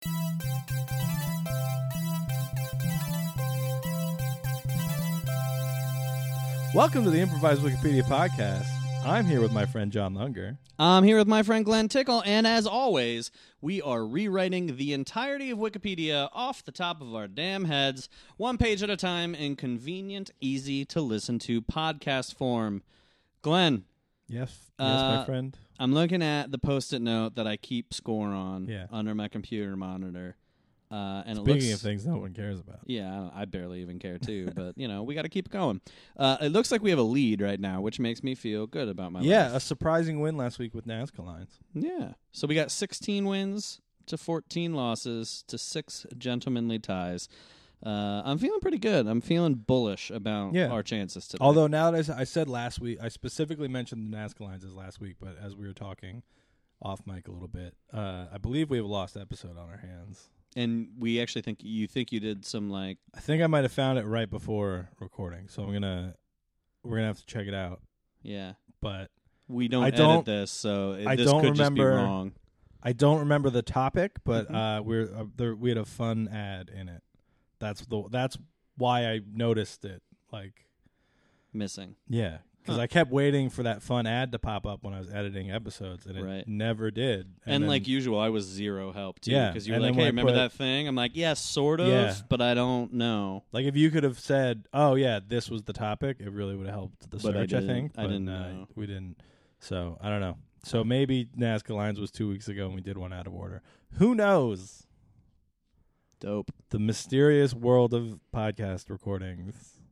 Welcome to the Improvised Wikipedia Podcast. I'm here with my friend John Lunger. I'm here with my friend Glenn Tickle, and as always, we are rewriting the entirety of Wikipedia off the top of our damn heads, one page at a time, in convenient, easy-to-listen-to podcast form. Glenn. Yes, my friend. I'm looking at the Post-it note that I keep score on under my computer monitor. And Speaking of things no one cares about. Yeah, I barely even care too, but, you know, we got to keep going. It looks like we have a lead right now, which makes me feel good about my life. Yeah, a surprising win last week with Nazca Lines. Yeah. So we got 16 wins to 14 losses to 6 gentlemanly ties. I'm feeling pretty good. I'm feeling bullish about our chances today. Although now that I said last week, I specifically mentioned the Nazca Lines as last week, but as we were talking off mic a little bit, I believe we have a lost episode on our hands. And we actually think you did some like... I think I might have found it right before recording, so we're gonna have to check it out. Yeah, but we don't edit this, so this could just be wrong. I don't remember the topic, but we had a fun ad in it. That's why I noticed it like missing. Yeah. Because I kept waiting for that fun ad to pop up when I was editing episodes, and it never did. And then, like usual, I was zero help, too. Because you were like, hey, remember that thing? I'm like, yeah, sort of, but I don't know. Like, if you could have said, oh, yeah, this was the topic, it really would have helped the search, I think. I didn't know. We didn't. So, I don't know. So, maybe Nazca Lines was 2 weeks ago, and we did one out of order. Who knows? Dope. The mysterious world of podcast recordings.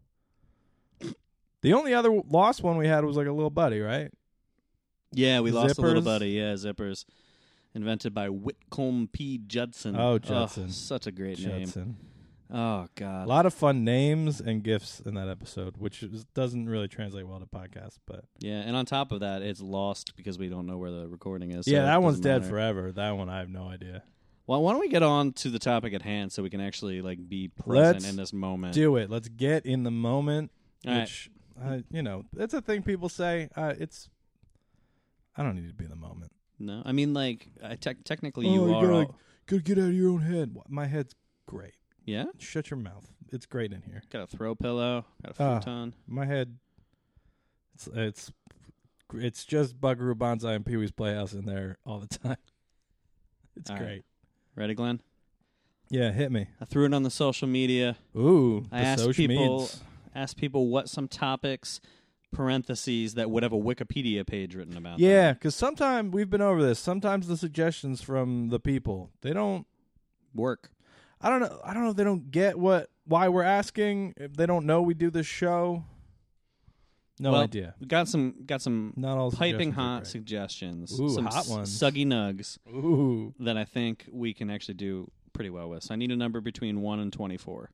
The only other lost one we had was like a little buddy, right? Yeah, we lost a little buddy. Yeah, Zippers. Invented by Whitcomb P. Judson. Oh, Judson. Oh, such a great Judson. name. Oh, God. A lot of fun names and gifts in that episode, which doesn't really translate well to podcasts. But yeah, and on top of that, it's lost because we don't know where the recording is. Yeah, that one's dead forever. That one, I have no idea. Well, why don't we get on to the topic at hand so we can actually like be present in this moment? Do it. Let's get in the moment, All which... you know, it's a thing people say. I don't need to be in the moment. No, I mean, like, technically you are. Gotta get out of your own head. My head's great. Yeah? Shut your mouth. It's great in here. Got a throw pillow. Got a futon. My head, it's just Buckaroo Banzai and Pee-wee's Playhouse in there all the time. It's all great. Right. Ready, Glenn? Yeah, hit me. I threw it on the social media. Ooh, I asked people what some topics, parentheses, that would have a Wikipedia page written about them. Yeah, because sometimes, we've been over this, sometimes the suggestions from the people, they don't work. I don't know if they don't get why we're asking, if they don't know we do this show. No idea. We got some not all piping hot suggestions. Ooh, some hot ones. Suggy nugs. Ooh. That I think we can actually do pretty well with. So I need a number between 1 and 24.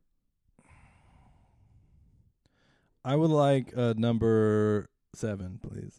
I would like number 7, please.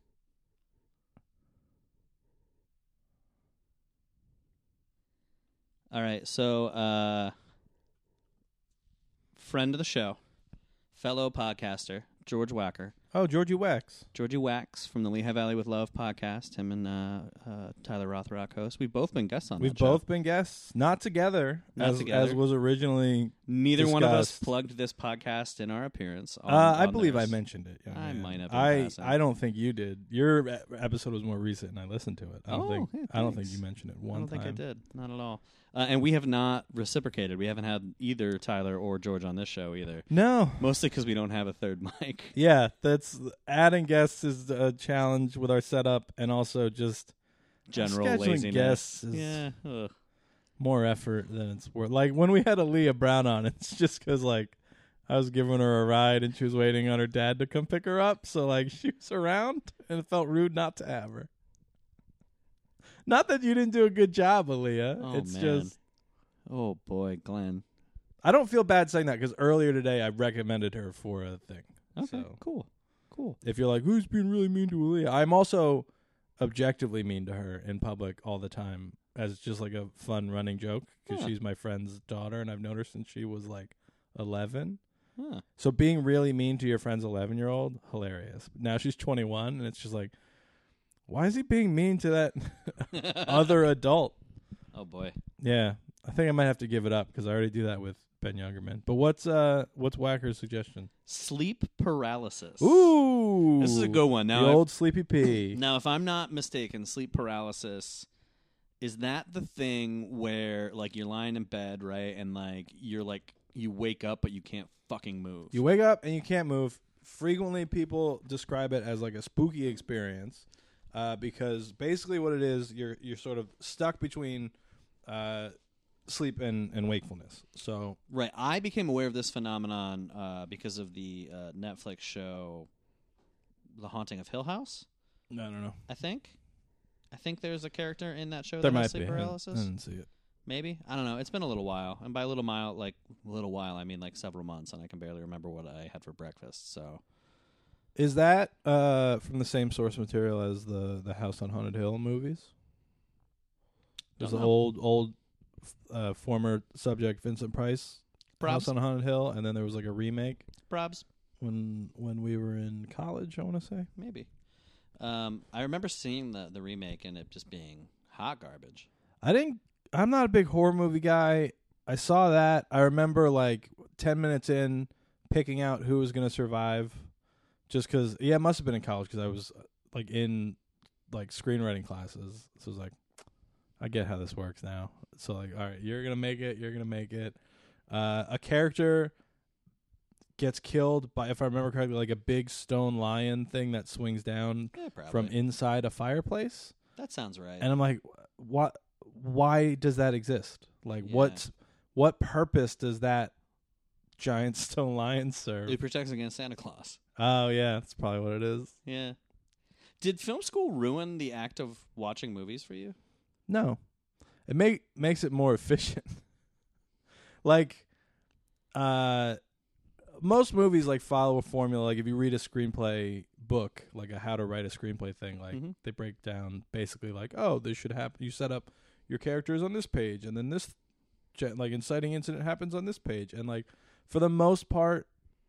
All right, so friend of the show, fellow podcaster, George Wacker. Oh, Georgie Wax. Georgie Wax from the Lehigh Valley with Love podcast. Him and Tyler Rothrock host. We've both been guests on that show. We've both been guests. Not together. As was originally Neither discussed. one of us plugged this podcast in our appearance. I believe I mentioned it. I might have been I don't think you did. Your episode was more recent, and I listened to it. I don't think you mentioned it one time. I don't think I did. Not at all. And we have not reciprocated. We haven't had either Tyler or George on this show either. No. Mostly because we don't have a third mic. Yeah, adding guests is a challenge with our setup, and also just general scheduling laziness. Guests is ugh. more effort than it's worth. Like when we had Aaliyah Brown on, it's just because like I was giving her a ride and she was waiting on her dad to come pick her up, so like she was around, and it felt rude not to have her. Not that you didn't do a good job, Aaliyah. Oh, it's man. just... Oh, boy, Glenn. I don't feel bad saying that because earlier today I recommended her for a thing. Okay, so cool. If you're like, who's being really mean to Aaliyah? I'm also objectively mean to her in public all the time as just like a fun running joke because she's my friend's daughter and I've known her since she was like 11. Huh. So being really mean to your friend's 11-year-old, hilarious. Now she's 21 and it's just like, why is he being mean to that other adult? Oh, boy. Yeah. I think I might have to give it up because I already do that with Ben Youngerman. But what's Whacker's suggestion? Sleep paralysis. Ooh, This is a good one. Now, the old Sleepy P. Now, if I'm not mistaken, sleep paralysis, is that the thing where, like, you're lying in bed, right, and, like, you wake up but you can't fucking move? You wake up and you can't move. Frequently, people describe it as like a spooky experience because basically what it is, you're sort of stuck between sleep and wakefulness. So Right. I became aware of this phenomenon because of the Netflix show The Haunting of Hill House, I don't know. I think there's a character in that show There that has might sleep be. paralysis. I didn't see it. Maybe. I don't know. It's been a little while. And by little while, I mean like several months, and I can barely remember what I had for breakfast. So Is that from the same source material as the House on Haunted Hill movies? There's Don't the know. old former subject Vincent Price House Probs. on Haunted Hill, and then there was like a remake Probs. when we were in college, I want to say. Maybe. I remember seeing the remake and it just being hot garbage. I'm not a big horror movie guy. I saw that. I remember like 10 minutes in picking out who was going to survive just because, it must have been in college because I was like in like screenwriting classes. So it was like, I get how this works now. So like, all right, you're going to make it. You're going to make it. A character gets killed by, if I remember correctly, like a big stone lion thing that swings down Yeah, probably. from inside a fireplace. That sounds right. And I'm like, what? Why does that exist? Like, Yeah. what purpose does that giant stone lion serve? It protects against Santa Claus. Oh yeah, that's probably what it is. Yeah. Did film school ruin the act of watching movies for you? No, it makes it more efficient. Like, most movies like follow a formula. Like if you read a screenplay book, like a how to write a screenplay thing, like they break down basically like, oh, this should happen. You set up your characters on this page, and then this like inciting incident happens on this page, and like for the most part,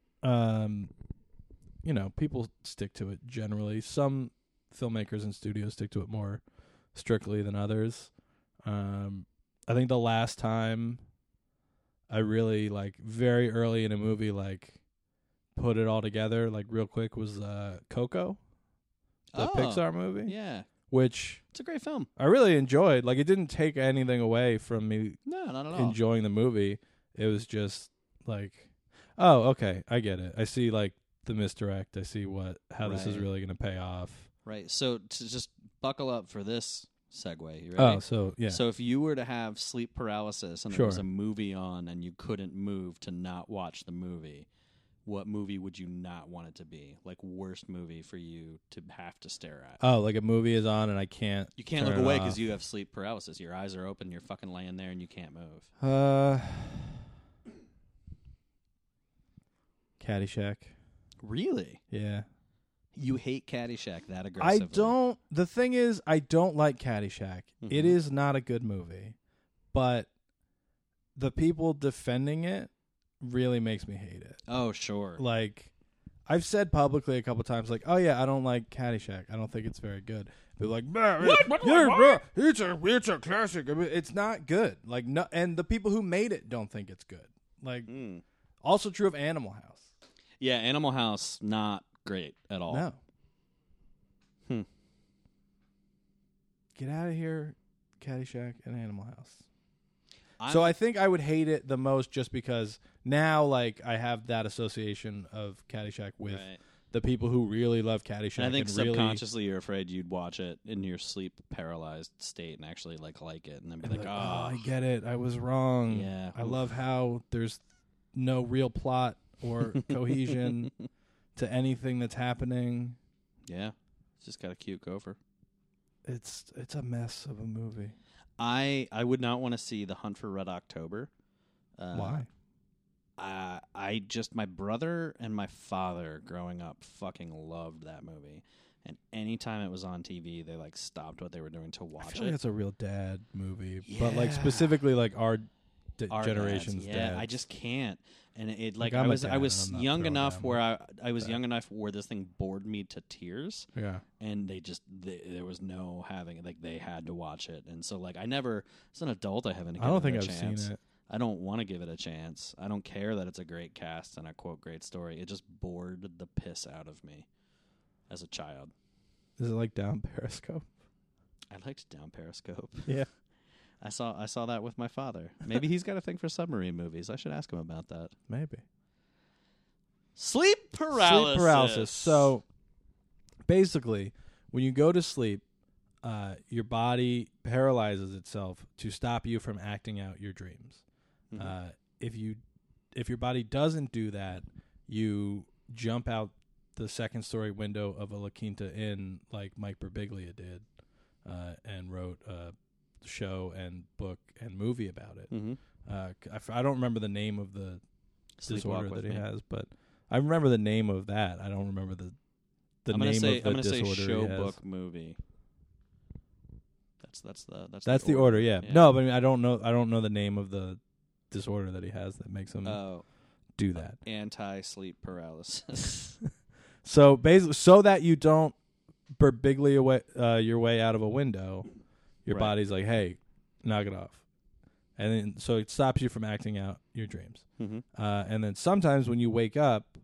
people stick to it generally. Some filmmakers and studios stick to it more strictly than others. I think the last time I really like very early in a movie like put it all together like real quick was Coco, the Pixar movie. Yeah. Which it's a great film. I really enjoyed. Like it didn't take anything away from me No, not at all. enjoying the movie. It was just like, oh, okay, I get it. I see like the misdirect. I see how this is Right. really going to pay off. Right. So to just buckle up for this segue. You ready? Oh, so yeah. So if you were to have sleep paralysis and Sure. there was a movie on and you couldn't move to not watch the movie, what movie would you not want it to be? Like worst movie for you to have to stare at? Oh, like a movie is on and I can't. You can't turn look it away off. because you have sleep paralysis. Your eyes are open. You're fucking laying there and you can't move. Caddyshack. Really? Yeah. You hate Caddyshack that I aggressively? don't. The thing is, I don't like Caddyshack. It Mhm. is not a good movie, but the people defending it really makes me hate it. Oh, sure. Like, I've said publicly a couple times, like, "Oh yeah, I don't like Caddyshack. I don't think it's very good." They're like, It's a classic. I mean, it's not good. Like, no, and the people who made it don't think it's good. Like, Mm. also true of Animal House. Yeah, Animal House, not great at all. No. Hmm. Get out of here, Caddyshack and Animal House. I'm- So I think I would hate it the most just because now, like, I have that association of Caddyshack with Right. the people who really love Caddyshack. And I think and really, subconsciously you're afraid you'd watch it in your sleep paralyzed state and actually like it and then be and like, like, oh, I get it. I was wrong. Yeah. I Oof. love how there's no real plot or cohesion to anything that's happening. yeah. It's just got a cute gopher. It's a mess of a movie. I would not want to see The Hunt for Red October. Why? My brother and my father growing up fucking loved that movie. And anytime it was on TV, they like stopped what they were doing to I watch feel like it. it's a real dad movie, but like Yeah. specifically like our our generation's dads. Yeah, dads. I just can't. And it Like, like I'm I a was dad, I was I'm not young throwing enough down where I was that. young enough where this thing bored me to tears, Yeah. and there was no having it. Like they had to watch it, and so like I never as an adult I haven't. I don't given think it a I've chance. seen it. I don't want to give it a chance. I don't care that it's a great cast and a quote great story. It just bored the piss out of me as a child. Is it like down Periscope? I liked Down Periscope. Yeah. I saw that with my father. Maybe he's got a thing for submarine movies. I should ask him about that. Maybe. Sleep paralysis. Sleep paralysis. So basically, when you go to sleep, your body paralyzes itself to stop you from acting out your dreams. Mhm. If your body doesn't do that, you jump out the second story window of a La Quinta Inn like Mike Birbiglia did, and wrote a show and book and movie about it. Mhm. I don't remember the name of the Sleepwalk disorder with that he me. has, but I remember the name of that. I don't remember the I'm gonna name say of the I'm gonna disorder say show he has. book movie. That's That's the order, yeah. Yeah. No, but I mean, I don't know the name of the disorder that he has that makes him Oh, do that. anti-sleep paralysis. So basically, so that you don't Birbiglia your way out of a window, your Right. body's like, hey, knock it off. And then so it stops you from acting out your dreams. Mm-hmm. And then sometimes when you wake up,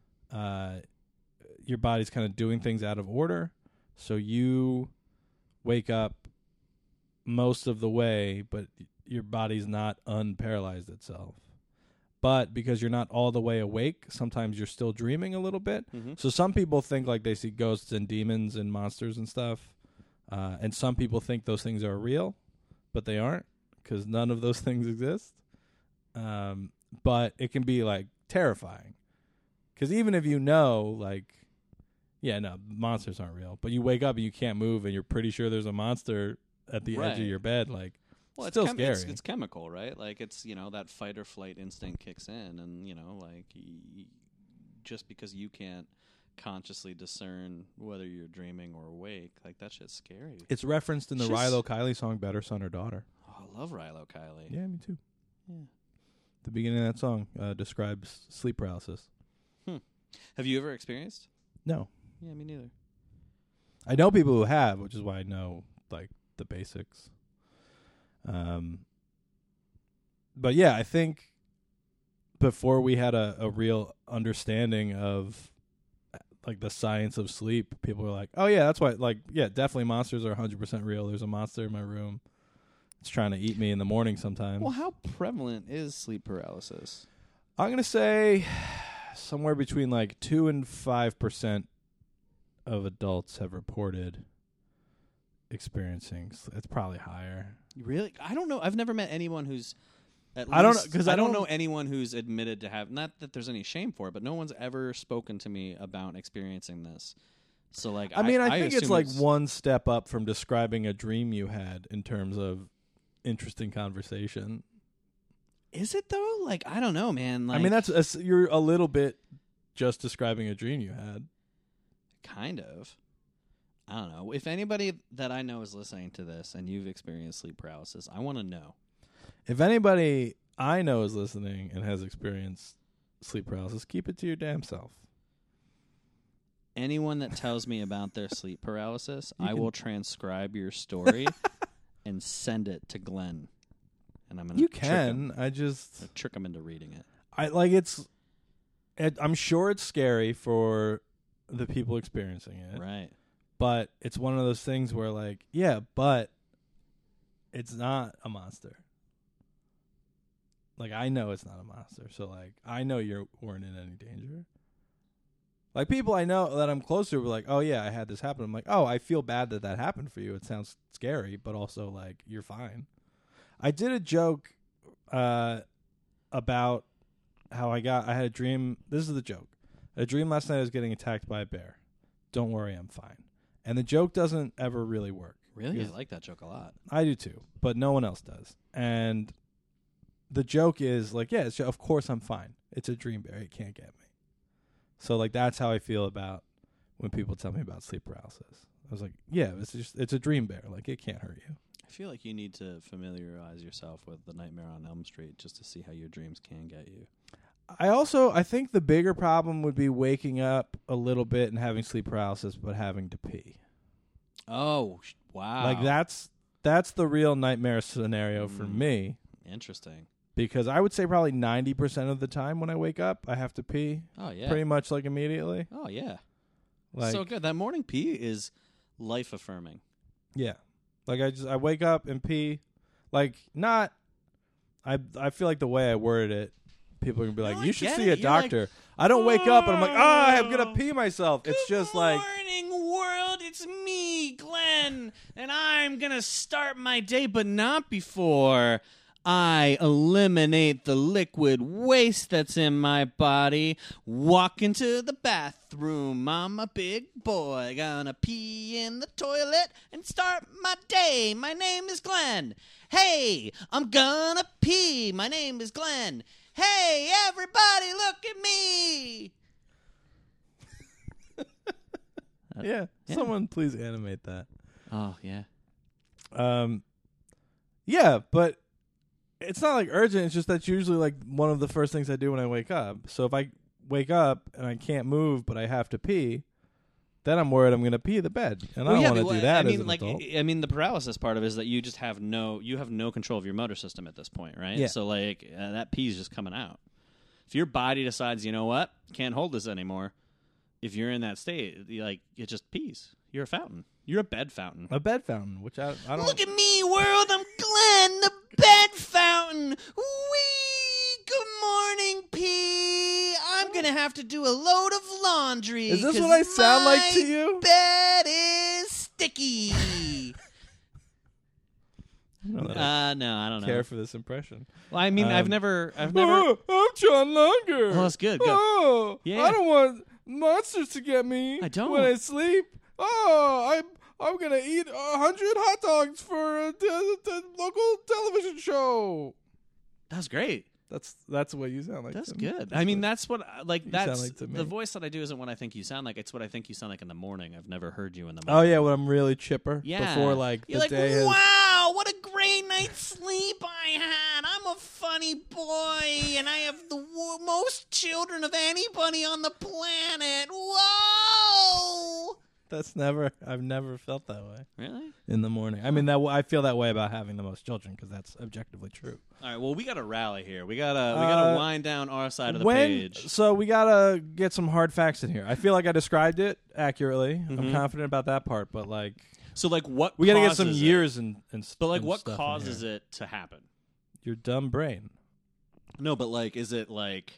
your body's kind of doing things out of order. So you wake up most of the way, but your body's not unparalyzed itself. But because you're not all the way awake, sometimes you're still dreaming a little bit. Mm-hmm. So some people think like they see ghosts and demons and monsters and stuff. And some people think those things are real, but they aren't because none of those things exist. But it can be like terrifying because even if you know, like, yeah, no, monsters aren't real, but you wake up and you can't move and you're pretty sure there's a monster at the edge of Right. your bed, like, Well, still it's scary. It's chemical, right? Like it's that fight or flight instinct kicks in, and like just because you can't consciously discern whether you're dreaming or awake, like that shit's scary. It's referenced in the Just- Rilo Kiley song "Better Son or Daughter." Oh, I love Rilo Kiley. Yeah, me too. Yeah. The beginning of that song describes sleep paralysis. Have you ever experienced? No, Yeah, me neither. I know people who have, which is why I know like the basics. But yeah, I think before we had a real understanding of like the science of sleep, people were like, "Oh yeah, that's why." Like, yeah, definitely monsters are 100% real. There's a monster in my room. It's trying to eat me in the morning sometimes. Well, how prevalent is sleep paralysis? I'm gonna say somewhere between like 2 and 5% of adults have reported experiencing. It's probably higher. Really? I don't know. I've never met anyone who's. I don't know, 'cause I don't don't- know anyone who's admitted to have. Not that there's any shame for it, but no one's ever spoken to me about experiencing this. So, like, I mean, I think it's assume like one step up from describing a dream you had in terms of interesting conversation. Is it though? Like, I don't know, man. Like, I mean, you're a little bit just describing a dream you had. kind of. I don't know. If anybody that I know is listening to this and you've experienced sleep paralysis, I want to know. If anybody I know is listening and has experienced sleep paralysis, keep it to your damn self. Anyone that tells me about their sleep paralysis, You I can- will transcribe your story and send it to Glenn. And I'm gonna You trick him. can. I just Trick him into reading it. I like I'm sure it's scary for the people experiencing it. Right. But it's one of those things where like, yeah, but it's not a monster. Like, I know it's not a monster. So like, I know you weren't in any danger. Like, people I know that I'm close to were like, oh yeah, I had this happen. I'm like, oh, I feel bad that happened for you. It sounds scary, but also like, you're fine. I did a joke about how I had a dream. This is the joke. A dream last night I was getting attacked by a bear. Don't worry, I'm fine. And the joke doesn't ever really work. Really? I Because- like that joke a lot. I do too, but no one else does. And the joke is like, yeah, of course I'm fine. It's a dream bear. It can't get me. So like, that's how I feel about when people tell me about sleep paralysis. I was like, yeah, it's a dream bear. Like, it can't hurt you. I feel like you need to familiarize yourself with the Nightmare on Elm Street just to see how your dreams can get you. I think the bigger problem would be waking up a little bit and having sleep paralysis, but having to pee. Oh, wow. Like that's the real nightmare scenario for me. Interesting. Because I would say probably 90% of the time when I wake up, I have to pee. Oh, yeah. Pretty much like immediately. Oh, yeah. Like, so good. That morning pee is life affirming. Yeah. Like I wake up and pee. Like not. I feel like the way I worded it, people are gonna be like, No, you I should get see it. a You're like, doctor. I don't wake up and I'm like, I'm gonna pee myself. It's just like, morning, world. It's me, Glenn, and I'm gonna start my day, but not before I eliminate the liquid waste that's in my body. Walk into the bathroom. I'm a big boy. Gonna pee in the toilet and start my day. My name is Glenn. Hey, I'm gonna pee. My name is Glenn. Hey, everybody, look at me. yeah. Someone please animate that. Oh, yeah. Yeah, but it's not like urgent. It's just that's usually like one of the first things I do when I wake up. So if I wake up and I can't move, but I have to pee, then I'm worried I'm going to pee the bed, and I don't want to do that. As an adult. I mean, the paralysis part of it is that you just have no control of your motor system at this point, right? Yeah. So like that pee is just coming out. If your body decides, you know what, can't hold this anymore, if you're in that state, it just pees. You're a fountain. You're a bed fountain. A bed fountain, which I don't. Look at me, world. I'm Glenn, the bed fountain. Wee! Good morning, pee. I'm going to have to do a load of laundry. Is this what I sound like to you? Bed is sticky. No, No, I don't know. care for this impression. Well, I mean, I've never. Oh, I'm John Longer. Oh, that's good. Go. Oh, Yeah. I don't want monsters to get me. I don't. when I sleep. Oh, I'm gonna eat 100 hot dogs for the local television show. That's great. That's what you sound like. That's to me. good. I mean, that's what that's sound like to me. the voice that I do isn't what I think you sound like. It's what I think you sound like in the morning. I've never heard you in the Oh morning. yeah, when I'm really chipper. Yeah. Before like You're the like, day has. wow, what a great night's sleep I had. I'm a funny boy, and I have the most children of anybody on the planet. Whoa! I've never felt that way Really? in the morning. I mean, I feel that way about having the most children because that's objectively true. All right. Well, we got to rally here. We gotta wind down our side of the page. So we gotta get some hard facts in here. I feel like I described it accurately. Mm-hmm. I'm confident about that part, but like So, like, what? we gotta get some causes it? years and But like, and what stuff in causes here. it to happen? Your dumb brain. No, but like, is it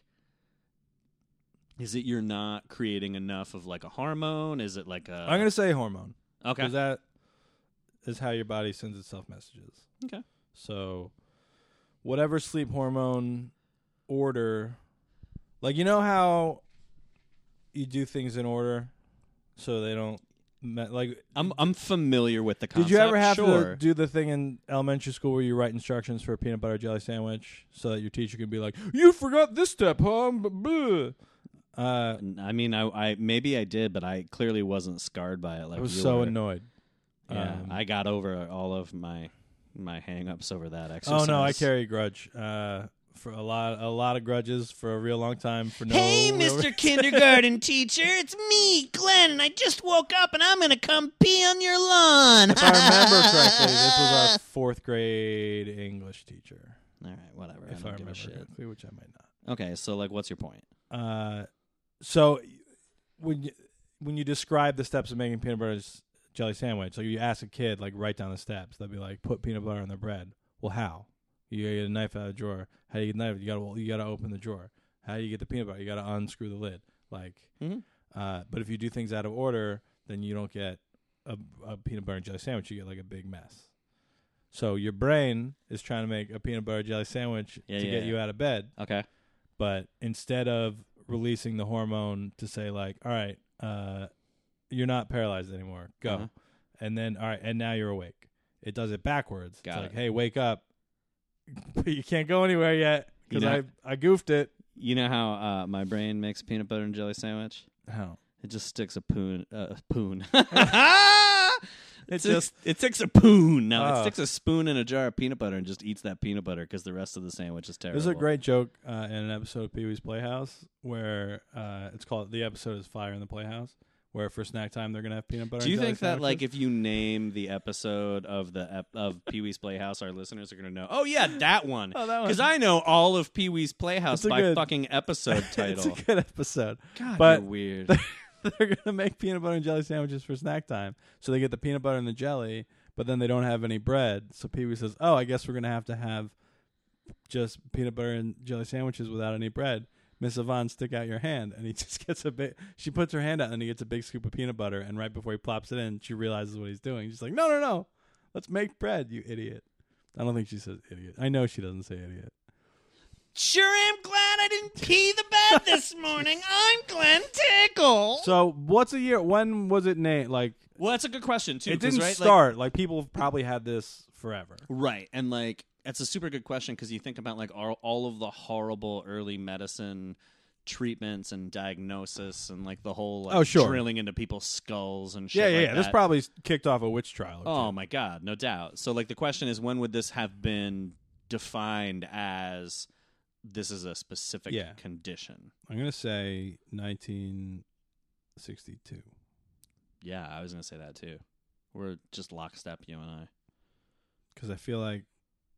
you're not creating enough of like a hormone? Is it like a? I'm gonna say hormone Okay. because that is how your body sends itself messages. Okay. So whatever sleep hormone order, like you know how you do things in order so they don't like. I'm familiar with the concept. Did you ever have sure. to do the thing in elementary school where you write instructions for a peanut butter jelly sandwich so that your teacher can be like, "You forgot this step, huh?" Blah. I mean, I maybe I did, but I clearly wasn't scarred by it. Like I was you so were. annoyed. Yeah, I got over all of my hang-ups over that Oh exercise. no, I carry a grudge. For a lot of grudges for a real long time for no. Hey, real Mr. reason. Kindergarten teacher, it's me, Glenn, and I just woke up and I'm gonna come pee on your lawn. If I remember correctly, this was our 4th grade English teacher. All right, whatever. If I I don't give remember a shit. correctly, which I might not. Okay, so like, what's your point? So when you describe the steps of making peanut butter jelly sandwich, like you ask a kid, like write down the steps. They'll be like, put peanut butter on their bread. Well, how? You gotta get a knife out of the drawer. How do you get a knife? You gotta open the drawer. How do you get the peanut butter? You gotta unscrew the lid. Like, but if you do things out of order, then you don't get a peanut butter and jelly sandwich. You get like a big mess. So your brain is trying to make a peanut butter jelly sandwich to get you out of bed. Okay. But instead of releasing the hormone to say like, all right, you're not paralyzed anymore. Go. Uh-huh. And then, all right, and now you're awake. It does it backwards. Got it's like, it. hey, wake up. But you can't go anywhere yet because You know- I goofed it. You know how my brain makes a peanut butter and jelly sandwich? How? It just sticks a poon. It just it takes a spoon. No, it Oh. sticks a spoon in a jar of peanut butter and just eats that peanut butter because the rest of the sandwich is terrible. There's a great joke in an episode of Pee Wee's Playhouse where the episode is Fire in the Playhouse, where for snack time they're gonna have peanut butter. Do you and jelly think that, like, sandwiches. if you name the episode of of Pee Wee's Playhouse, our listeners are going to know? Oh yeah, that one. Oh, that one. Because I know all of Pee Wee's Playhouse It's a by good- fucking episode title. It's a good episode. God, but- you're weird. They're gonna make peanut butter and jelly sandwiches for snack time, so they get the peanut butter and the jelly, but then they don't have any bread. So Pee Wee says, "Oh, I guess we're gonna have to have just peanut butter and jelly sandwiches without any bread." Miss Yvonne, stick out your hand, and he just gets a big. She puts her hand out, and he gets a big scoop of peanut butter. And right before he plops it in, she realizes what he's doing. She's like, "No, no, no! Let's make bread, you idiot!" I don't think she says idiot. I know she doesn't say idiot. Sure am glad I didn't pee the bed this morning. I'm Glenn Tickle. So, what's a year? When was it named? Like, Well, that's a good question, too. it 'cause, didn't right, start. Like, people have probably had this forever. Right. And, like, that's a super good question because you think about, like, all of the horrible early medicine treatments and diagnosis and, like, the whole, like, Oh, sure. drilling into people's skulls and shit Yeah, yeah, like yeah. This that. probably kicked off a witch trial. Or Oh two. my God, no doubt. So, like, the question is, when would this have been defined as this is a specific Yeah. condition? I'm gonna say 1962. Yeah, I was gonna say that too. We're just lockstep, you and I. Because I feel like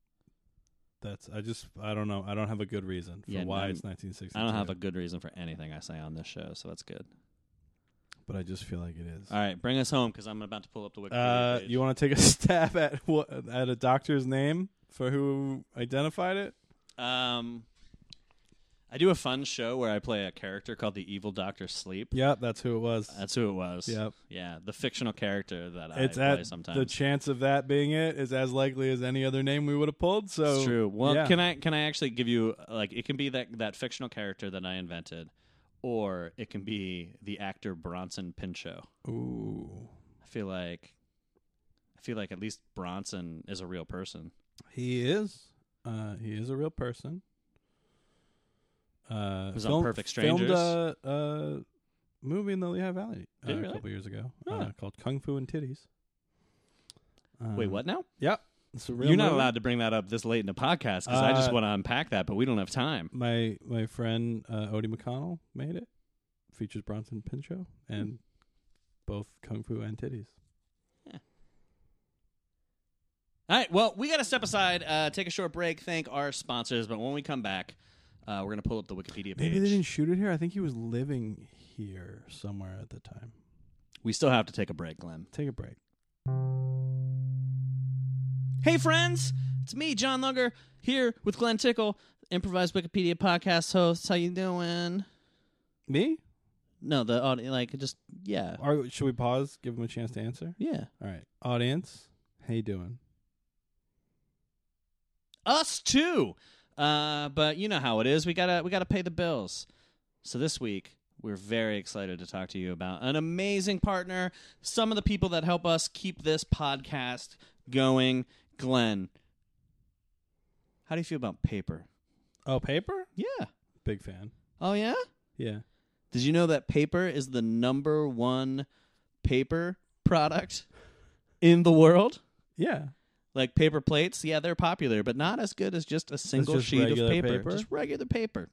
I don't know. I don't have a good reason for Yeah, why no, it's 1962. I don't have a good reason for anything I say on this show, so that's good. but I just feel like it is. All right, bring us home because I'm about to pull up the Wikipedia page. You want to take a stab at a doctor's name for who identified it? I do a fun show where I play a character called the Evil Dr. Sleep. Yep, that's who it was. That's who it was. Yep. Yeah, the fictional character that It's I play at sometimes. the chance of that being it is as likely as any other name we would have pulled. So It's true. Well, yeah. can I actually give you, like, it can be that fictional character that I invented, or it can be the actor Bronson Pinchot. Ooh, I feel like at least Bronson is a real person. he is. He is a real person. Who's on Perfect Strangers. Filmed a movie in the Lehigh Valley Did he a really? couple years ago Oh. called Kung Fu and Titties. Wait, what now? Yep. It's a real You're not movie. allowed to bring that up this late in the podcast because I just want to unpack that, but we don't have time. My friend Odie McConnell made it. Features Bronson Pinchot and both Kung Fu and Titties. All right, well, we got to step aside, take a short break, thank our sponsors, but when we come back, we're going to pull up the Wikipedia page. Maybe they didn't shoot it here. I think he was living here somewhere at the time. We still have to take a break, Glenn. Take a break. Hey, friends, it's me, John Lugger, here with Glenn Tickle, improvised Wikipedia podcast host. How you doing? Me? No, the audience, like, just, yeah. Or should we pause? Give him a chance to answer? Yeah. All right. Audience, how you doing? Us too. But you know how it is. We gotta pay the bills. So this week we're very excited to talk to you about an amazing partner. Some of the people that help us keep this podcast going. Glenn, how do you feel about paper? Oh, paper? Yeah. Big fan. Oh yeah. Yeah. Did you know that paper is the #1 paper product in the world? Yeah. Like paper plates, yeah, they're popular, but not as good as just a single just sheet of regular paper. paper? Just regular paper.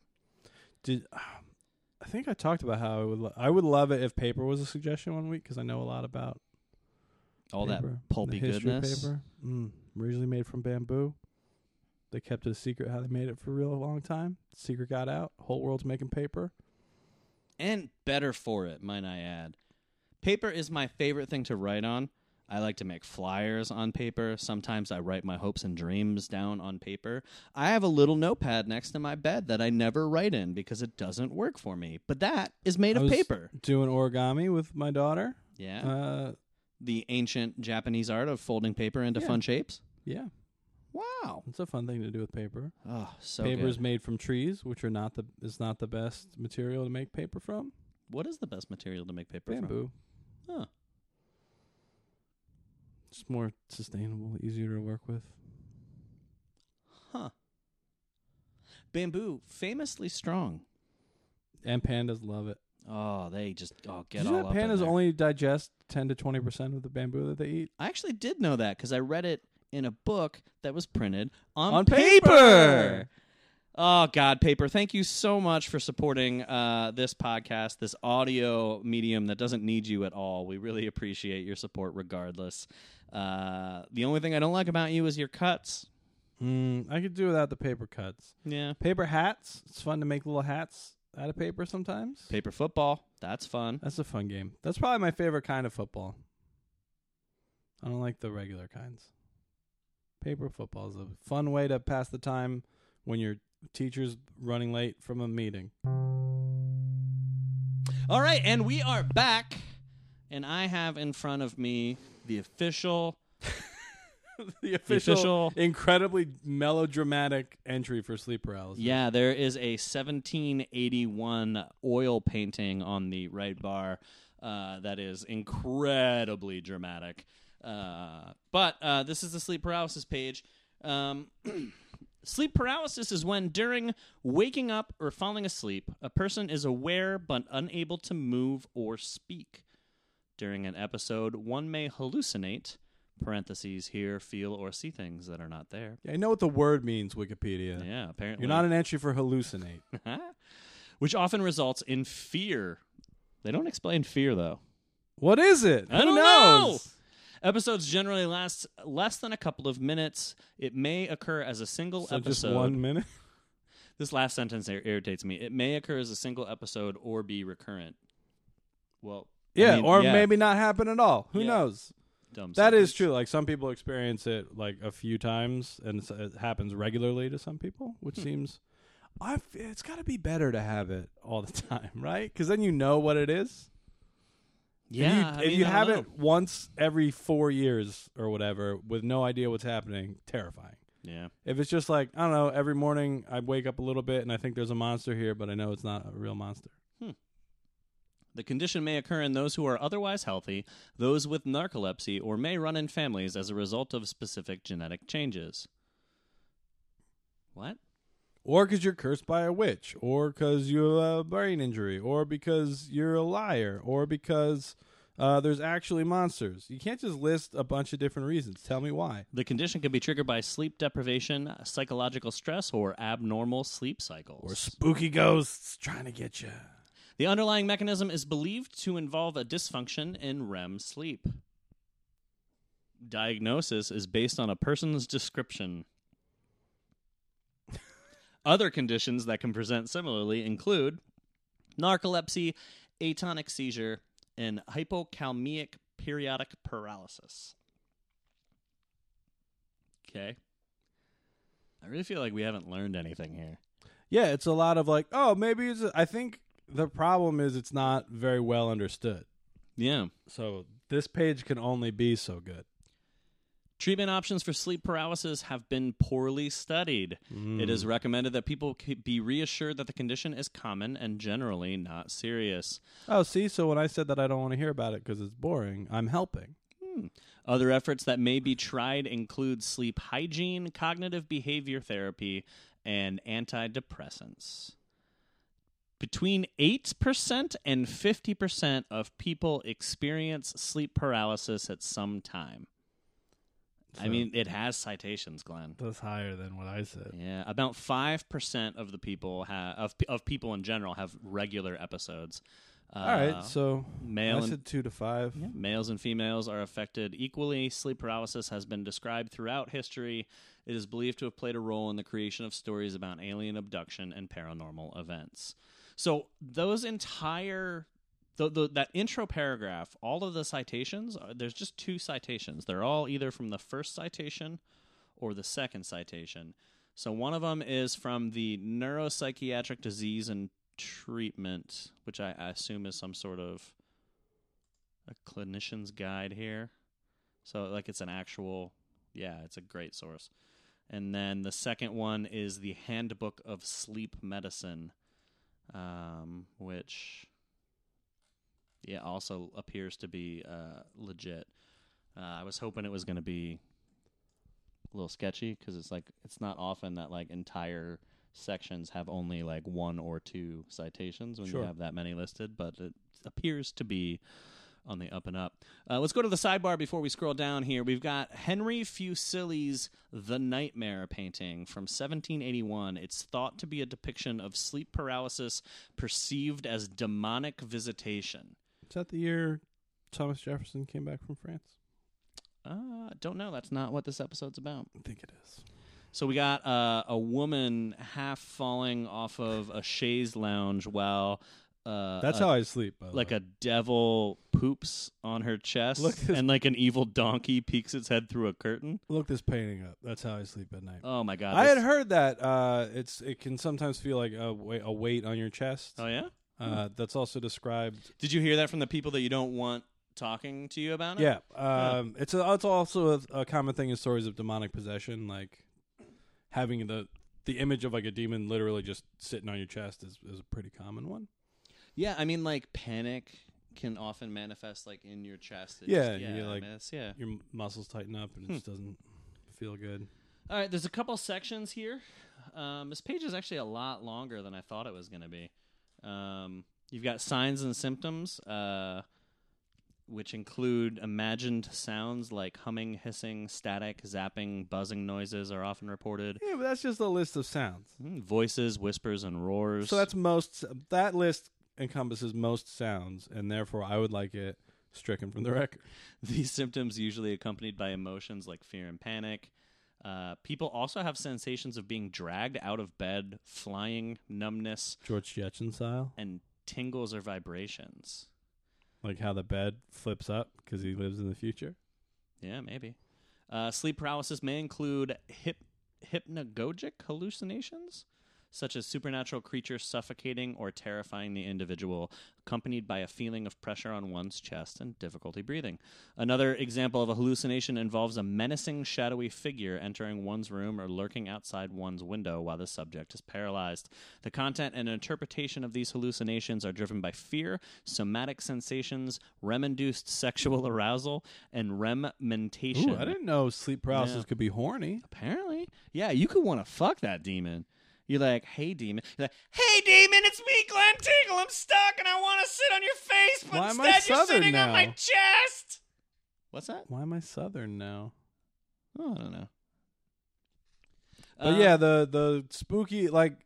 I think I talked about how I would love it if paper was a suggestion one week because I know a lot about All paper, that pulpy the history goodness. of paper. Originally made from bamboo. They kept it a secret how they made it for a real long time. Secret got out. Whole world's making paper. And better for it, might I add. Paper is my favorite thing to write on. I like to make flyers on paper. Sometimes I write my hopes and dreams down on paper. I have a little notepad next to my bed that I never write in because it doesn't work for me. But that is made I of was paper. Doing origami with my daughter. Yeah. The ancient Japanese art of folding paper into Yeah. fun shapes. Yeah. Wow. It's a fun thing to do with paper. Oh, so Paper is good. made from trees, which are not the best material to make paper from. What is the best material to make paper Bamboo. from? Huh. It's more sustainable, easier to work with. Huh. Bamboo, famously strong. And pandas love it. Oh, they just get Did you all know up in pandas there. only digest 10 to 20% of the bamboo that they eat? I actually did know that because I read it in a book that was printed on On paper. paper! Oh, God, paper. Thank you so much for supporting this podcast, this audio medium that doesn't need you at all. We really appreciate your support regardless. The only thing I don't like about you is your cuts. I could do without the paper cuts. Yeah. Paper hats. It's fun to make little hats out of paper sometimes. Paper football. That's fun. That's a fun game. That's probably my favorite kind of football. I don't like the regular kinds. Paper football is a fun way to pass the time when your teacher's running late from a meeting. All right, and we are back, and I have in front of me the official the official incredibly melodramatic entry for sleep paralysis. Yeah, there is a 1781 oil painting on the right bar that is incredibly dramatic. But this is the sleep paralysis page. Sleep paralysis is when, during waking up or falling asleep, a person is aware but unable to move or speak. During an episode, one may hallucinate, parentheses, hear, feel, or see things that are not there. Yeah, I know what the word means, Wikipedia. Yeah, apparently. You're not an entry for hallucinate. Which often results in fear. They don't explain fear, though. What is it? I don't Who know. knows? Episodes generally last less than a couple of minutes. It may occur as a single So episode. just 1 minute? This last sentence irritates me. It may occur as a single episode or be recurrent. Well, Yeah, I mean, or yeah, maybe not happen at all. Who Yeah. knows? dumb That is sentence. true. Like some people experience it like a few times, and it happens regularly to some people, which seems it's got to be better to have it all the time, right? Because then you know what it is. Yeah, if you I have don't it once every 4 years or whatever with no idea what's happening, terrifying. know. Yeah. If it's just like, I don't know, every morning I wake up a little bit and I think there's a monster here, but I know it's not a real monster. The condition may occur in those who are otherwise healthy, those with narcolepsy, or may run in families as a result of specific genetic changes. What? Or because you're cursed by a witch, or because you have a brain injury, or because you're a liar, or because there's actually monsters. You can't just list a bunch of different reasons. Tell me why. The condition can be triggered by sleep deprivation, psychological stress, or abnormal sleep cycles. Or spooky ghosts trying to get you. The underlying mechanism is believed to involve a dysfunction in REM sleep. Diagnosis is based on a person's description. Other conditions that can present similarly include narcolepsy, atonic seizure, and hypokalemic periodic paralysis. Okay. I really feel like we haven't learned anything here. Yeah, it's a lot of like, oh, maybe it's. I think the problem is it's not very well understood. Yeah. So this page can only be so good. Treatment options for sleep paralysis have been poorly studied. It is recommended that people be reassured that the condition is common and generally not serious. Oh, see, so when I said that I don't want to hear about it because it's boring, I'm helping. Other efforts that may be tried include sleep hygiene, cognitive behavior therapy, and antidepressants. Between 8% and 50% of people experience sleep paralysis at some time. I mean, it has citations, Glenn. That's higher than what I said. Yeah, about 5% of the people of people in general have regular episodes. All right, so male I and- said 2 to 5. Males and females are affected equally. Sleep paralysis has been described throughout history. It is believed to have played a role in the creation of stories about alien abduction and paranormal events. So those entire that intro paragraph, all of the citations, there's just 2 citations. They're all either from the first citation or the second citation. So one of them is from the Neuropsychiatric Disease and Treatment, which I assume is some sort of a clinician's guide here. So like it's an actual, it's a great source. And then the second one is the Handbook of Sleep Medicine, which also appears to be legit. I was hoping it was going to be a little sketchy because it's not often that like entire sections have only like 1 or 2 citations when Sure. you have that many listed, but it appears to be on the up and up. Let's go to the sidebar before we scroll down here. We've got Henry Fuseli's The Nightmare painting from 1781. It's thought to be a depiction of sleep paralysis perceived as demonic visitation. Is that the year Thomas Jefferson came back from France? Don't know. That's not what this episode's about. I think it is. So we got a woman half falling off of a chaise lounge while That's how I sleep, by the like way. a devil poops on her chest, Look this- and like an evil donkey peeks its head through a curtain. Look this painting up. That's how I sleep at night. Oh my god! I had heard that it can sometimes feel like a weight on your chest. Oh yeah. That's also described. Did you hear that from the people that you don't want talking to you about it? Yeah, it's also a common thing in stories of demonic possession, like having the image of like a demon literally just sitting on your chest is a pretty common one. Yeah, I mean, like panic can often manifest like in your chest. It Yeah, just, you're like- I mean, it's- yeah. Your muscles tighten up and it just doesn't feel good. All right, there's a couple sections here. This page is actually a lot longer than I thought it was going to be. You've got signs and symptoms, which include imagined sounds like humming, hissing, static, zapping, buzzing noises are often reported. Yeah, but that's just a list of sounds. Voices, whispers, and roars. So that list encompasses most sounds, and therefore I would like it stricken from the record. These symptoms usually accompanied by emotions like fear and panic. People also have sensations of being dragged out of bed, flying, numbness, George Jetson style, and tingles or vibrations. like how the bed flips up because he lives in the future. Yeah, maybe. Sleep paralysis may include hypnagogic hallucinations, such as supernatural creatures suffocating or terrifying the individual, accompanied by a feeling of pressure on one's chest and difficulty breathing. Another example of a hallucination involves a menacing, shadowy figure entering one's room or lurking outside one's window while the subject is paralyzed. The content and interpretation of these hallucinations are driven by fear, somatic sensations, REM-induced sexual arousal, and REM-mentation. Ooh, I didn't know sleep paralysis Yeah. could be horny. Apparently. Yeah, you could want to fuck that demon. You're like, hey, demon. You're like, hey, demon, it's me, Glenn Tingle. I'm stuck and I want to sit on your face, but Why am I instead you're Southern sitting on my now? chest. What's that? Why am I Southern now? Oh, I don't know. But yeah, the spooky, like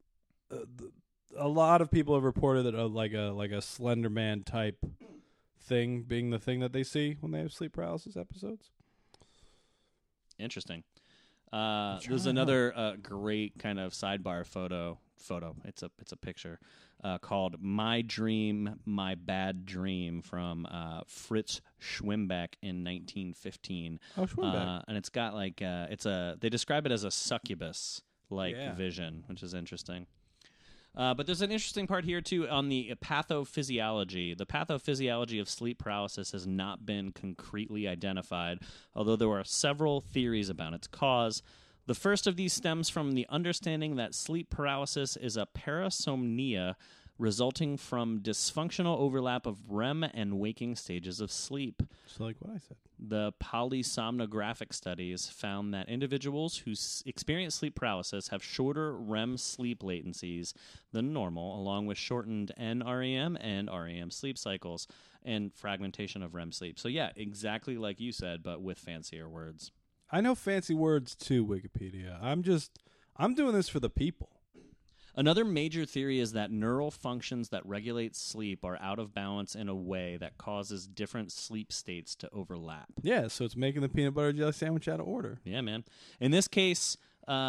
a lot of people have reported that like a Slender Man type thing being the thing that they see when they have sleep paralysis episodes. Interesting. trying There's to another great kind of sidebar photo. It's a picture called "My Dream, My Bad Dream" from Fritz Schwimbeck in 1915. Oh, Schwimbeck. And it's got like they describe it as a succubus like Yeah. vision, which is interesting. But there's an interesting part here, too, on the pathophysiology. The pathophysiology of sleep paralysis has not been concretely identified, although there are several theories about its cause. The first of these stems from the understanding that sleep paralysis is a parasomnia resulting from dysfunctional overlap of REM and waking stages of sleep. Just like what I said. The polysomnographic studies found that individuals who experience sleep paralysis have shorter REM sleep latencies than normal, along with shortened NREM and REM sleep cycles and fragmentation of REM sleep. So yeah, exactly like you said, but with fancier words. I know fancy words too, Wikipedia. I'm doing this for the people. Another major theory is that neural functions that regulate sleep are out of balance in a way that causes different sleep states to overlap. Yeah, so it's making the peanut butter jelly sandwich out of order. Yeah, man. In this case,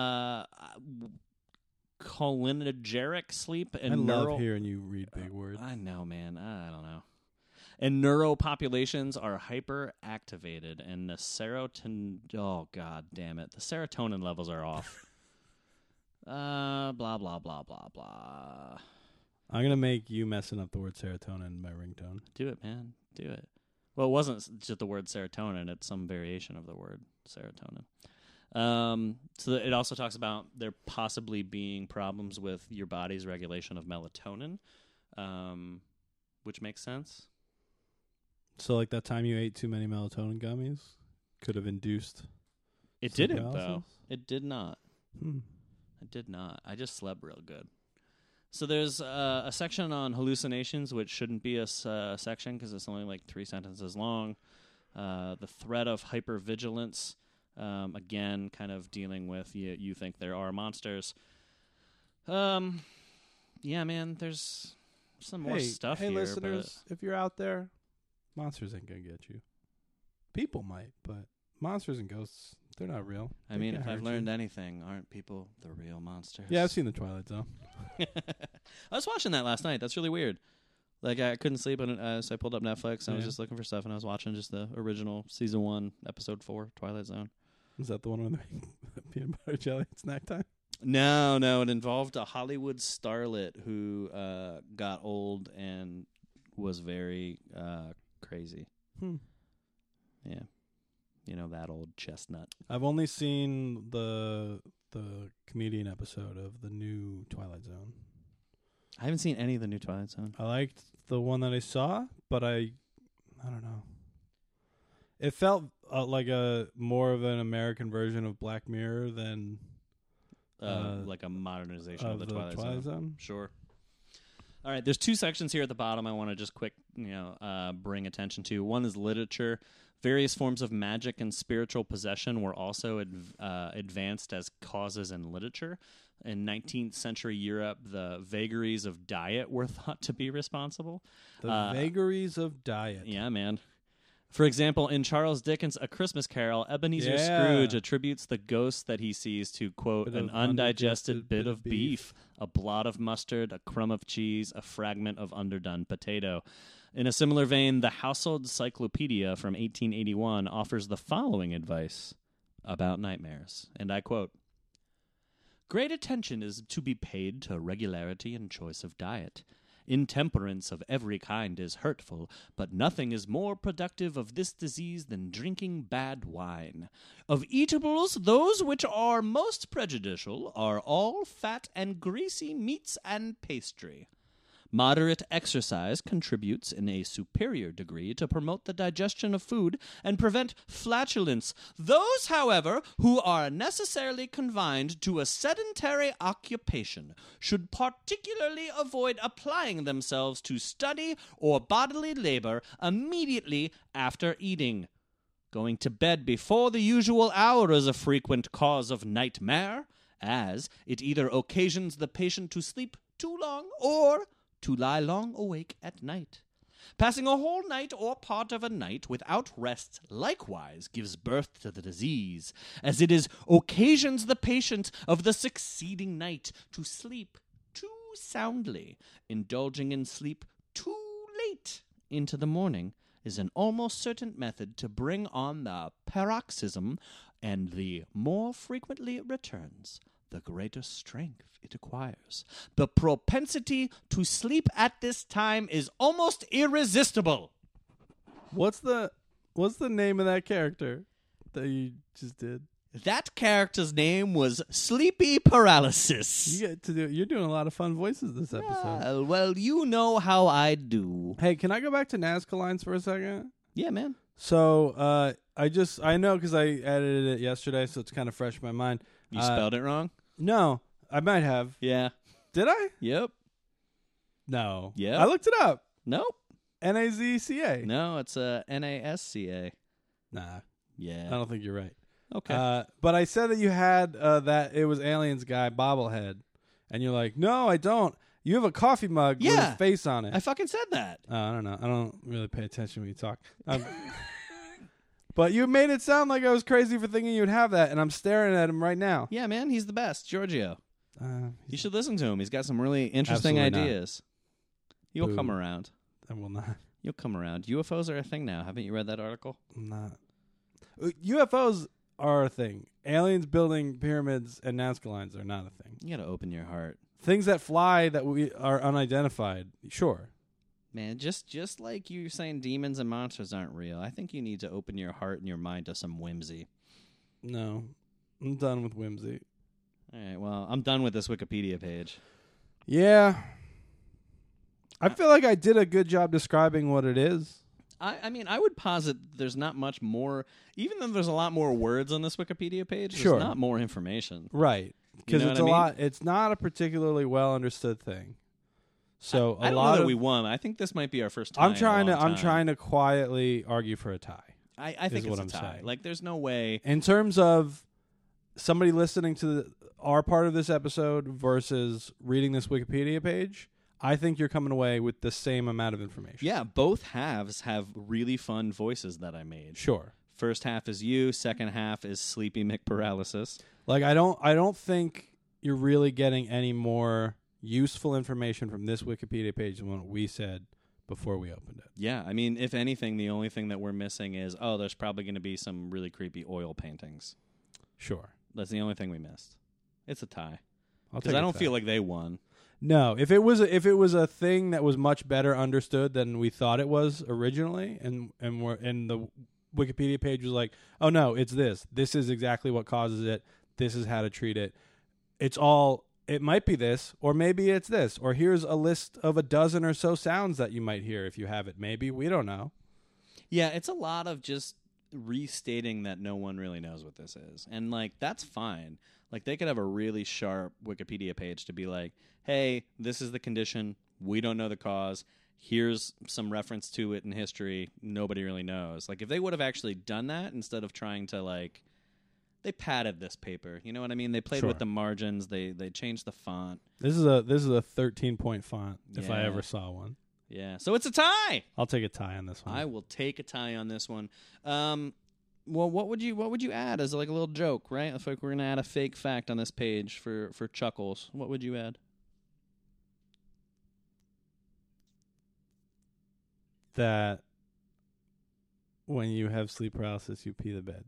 cholinergic sleep and I love neural... hearing you read big words. I know, man. I don't know. And neuropopulations are hyperactivated, and the serotonin... Oh, god damn it. The serotonin levels are off. Blah, blah, blah, blah, blah. I'm going to make you messing up the word serotonin in my ringtone. Do it, man. Do it. Well, it wasn't just the word serotonin. It's some variation of the word serotonin. So it also talks about there possibly being problems with your body's regulation of melatonin, which makes sense. So like that time you ate too many melatonin gummies could have induced It sleep didn't, though. paralysis? It did not. I did not. I just slept real good. So there's a section on hallucinations, which shouldn't be a section because it's only like 3 sentences long. The threat of hypervigilance, again, kind of dealing with you think there are monsters. Yeah, man, there's some more stuff hey, here. Listeners, if you're out there, monsters ain't going to get you. People might, but monsters and ghosts, they're not real. I mean, if I've learned anything, aren't people the real monsters? Yeah, I've seen The Twilight Zone. I was watching that last night. That's really weird. Like, I couldn't sleep, so I pulled up Netflix, and I was just looking for stuff, and I was watching just the original Season 1, Episode 4, Twilight Zone. Is that the one with the peanut butter jelly at snack time? No, it involved a Hollywood starlet who got old and was very crazy. Yeah. You know, that old chestnut. I've only seen the comedian episode of the new Twilight Zone. I haven't seen any of the new Twilight Zone. I liked the one that I saw, but I don't know. It felt like a more of an American version of Black Mirror than like a modernization of the Twilight Zone. Sure. All right, there's 2 sections here at the bottom I want to just quick, bring attention to. One is literature. Various forms of magic and spiritual possession were also advanced as causes in literature. In 19th century Europe, the vagaries of diet were thought to be responsible. The vagaries of diet. Yeah, man. For example, in Charles Dickens' A Christmas Carol, Ebenezer Scrooge attributes the ghost that he sees to, quote, an undigested bit of beef, a blot of mustard, a crumb of cheese, a fragment of underdone potato. In a similar vein, the Household Cyclopedia from 1881 offers the following advice about nightmares, and I quote, "Great attention is to be paid to regularity and choice of diet. Intemperance of every kind is hurtful, but nothing is more productive of this disease than drinking bad wine. Of eatables, those which are most prejudicial are all fat and greasy meats and pastry. Moderate exercise contributes in a superior degree to promote the digestion of food and prevent flatulence. Those, however, who are necessarily confined to a sedentary occupation should particularly avoid applying themselves to study or bodily labor immediately after eating. Going to bed before the usual hour is a frequent cause of nightmare, as it either occasions the patient to sleep too long or to lie long awake at night. Passing a whole night or part of a night without rest likewise gives birth to the disease, as it occasions the patient of the succeeding night to sleep too soundly. Indulging in sleep too late into the morning is an almost certain method to bring on the paroxysm, and the more frequently it returns, the greater strength it acquires. The propensity to sleep at this time is almost irresistible." What's the name of that character that you just did? That character's name was Sleepy Paralysis. You're doing a lot of fun voices this episode. Well, you know how I do. Hey, can I go back to Nazca Lines for a second? Yeah, man. So I know because I edited it yesterday, so it's kind of fresh in my mind. You spelled it wrong? No, I might have. Yeah. Did I? Yep. No. Yeah. I looked it up. Nope. Nazca. No, it's Nasca. Nah. Yeah. I don't think you're right. Okay. But I said that you had that it was Aliens guy bobblehead, and you're like, no, I don't. You have a coffee mug with his face on it. I fucking said that. I don't know. I don't really pay attention when you talk. But you made it sound like I was crazy for thinking you'd have that, and I'm staring at him right now. Yeah, man, he's the best, Giorgio. You should listen to him. He's got some really interesting ideas. You'll come around. I will not. You'll come around. UFOs are a thing now. Haven't you read that article? I'm not. UFOs are a thing. Aliens building pyramids and Nazca Lines are not a thing. You got to open your heart. Things that fly that we are unidentified, sure. Man, just like you're saying demons and monsters aren't real, I think you need to open your heart and your mind to some whimsy. No. I'm done with whimsy. All right, well, I'm done with this Wikipedia page. Yeah. I feel like I did a good job describing what it is. I mean, I would posit there's not much more, even though there's a lot more words on this Wikipedia page, Sure. there's not more information. Right. because know it's what I mean? lot. It's not a particularly well understood thing. So I a don't lot know that of we won. I think this might be our first time. I'm trying in a long to time. trying to quietly argue for a tie. I think is it's what a I'm tie. saying. Like, there's no way. In terms of somebody listening to our part of this episode versus reading this Wikipedia page, I think you're coming away with the same amount of information. Yeah, both halves have really fun voices that I made. Sure. First half is you. Second half is Sleepy McParalysis. Like I don't think you're really getting any more useful information from this Wikipedia page than what we said before we opened it. Yeah, I mean, if anything, the only thing that we're missing is, there's probably going to be some really creepy oil paintings. Sure. That's the only thing we missed. It's a tie. I'll Because take I a don't tie. feel like they won. No, if it was a thing that was much better understood than we thought it was originally, and the Wikipedia page was like, oh no, it's this. This is exactly what causes it. This is how to treat it. It might be this, or maybe it's this, or here's a list of a dozen or so sounds that you might hear if you have it. Maybe, we don't know. Yeah, it's a lot of just restating that no one really knows what this is. And, like, that's fine. Like, they could have a really sharp Wikipedia page to be like, hey, this is the condition. We don't know the cause. Here's some reference to it in history. Nobody really knows. Like, if they would have actually done that instead of trying to, like, they padded this paper. You know what I mean? They played Sure. with the margins. They changed the font. This is a 13-point font if I Yeah. ever saw one. Yeah. So it's a tie. I'll take a tie on this one. I will take a tie on this one. Well, what would you add as like a little joke, right? If like we're gonna add a fake fact on this page for chuckles, what would you add? That when you have sleep paralysis, you pee the bed.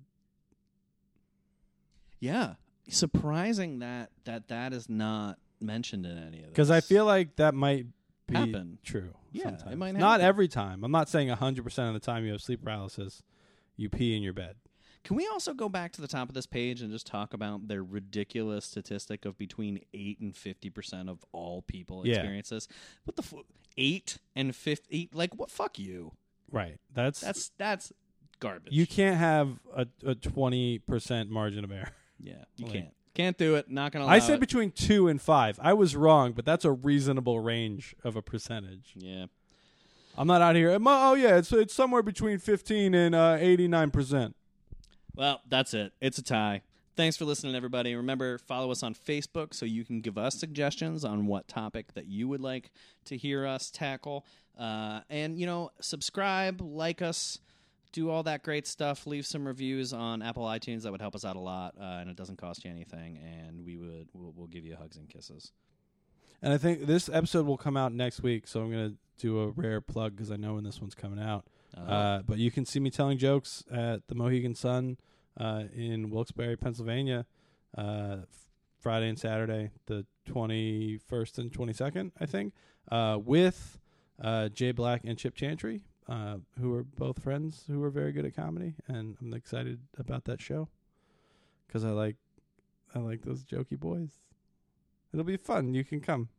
Yeah, surprising that is not mentioned in any of this. Because I feel like that might be Happen. true. Yeah, it sometimes. might Not happen. every time. I'm not saying 100% of the time you have sleep paralysis, you pee in your bed. Can we also go back to the top of this page and just talk about their ridiculous statistic of between 8 and 50% of all people Yeah. experience this? What the 8 and 50? Like, what? Fuck you. Right. That's Garbage. you can't have a 20% margin of error. Yeah, you Like- can't do it. Not gonna allow I said it. between 2 and 5. I was wrong, but that's a reasonable range of a percentage. Yeah. I'm not out here. Oh yeah, it's somewhere between 15 and 89%. Well, that's it. It's a tie. Thanks for listening, everybody. Remember, follow us on Facebook so you can give us suggestions on what topic that you would like to hear us tackle. And, subscribe, like us, do all that great stuff. Leave some reviews on Apple iTunes. That would help us out a lot, and it doesn't cost you anything. And we'll give you hugs and kisses. And I think this episode will come out next week, so I'm going to do a rare plug because I know when this one's coming out. But you can see me telling jokes at the Mohegan Sun in Wilkes-Barre, Pennsylvania, Friday and Saturday, the 21st and 22nd, I think, with Jay Black and Chip Chantry, who are both friends who are very good at comedy, and I'm excited about that show because I like those jokey boys. It'll be fun. You can come.